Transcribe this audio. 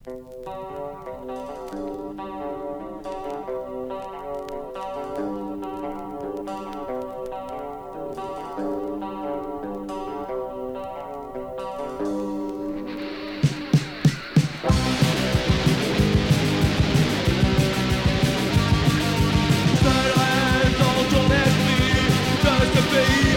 Seul reste dans ton esprit de ce pays.